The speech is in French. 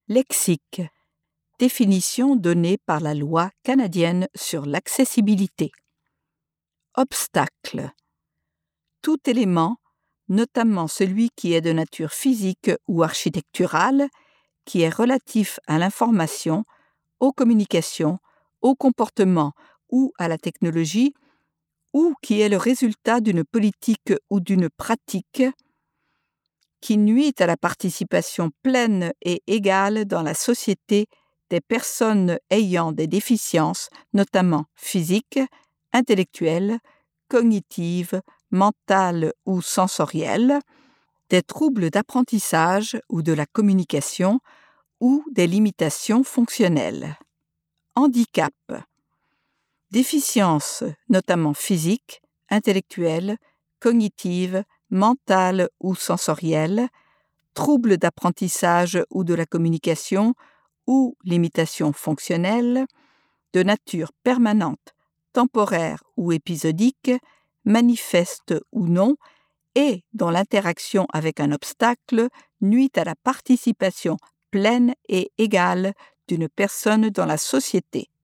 Lexique. Définition donnée par la loi canadienne sur l'accessibilité. Obstacle. Tout élément, notamment celui qui est de nature physique ou architecturale, qui est relatif à l'information, aux communications, au comportement ou à la technologie, ou qui est le résultat d'une politique ou d'une pratique qui nuit à la participation pleine et égale dans la société des personnes ayant des déficiences, notamment physiques, intellectuelles, cognitives, mentales ou sensorielles, des troubles d'apprentissage ou de la communication ou des limitations fonctionnelles. Handicap. Déficience, notamment physique, intellectuelle, cognitive, mentale ou sensorielle, troubles d'apprentissage ou de la communication ou limitations fonctionnelles, de nature permanente, temporaire ou épisodique, manifeste ou non, et dont l'interaction avec un obstacle nuit à la participation pleine et égale d'une personne dans la société.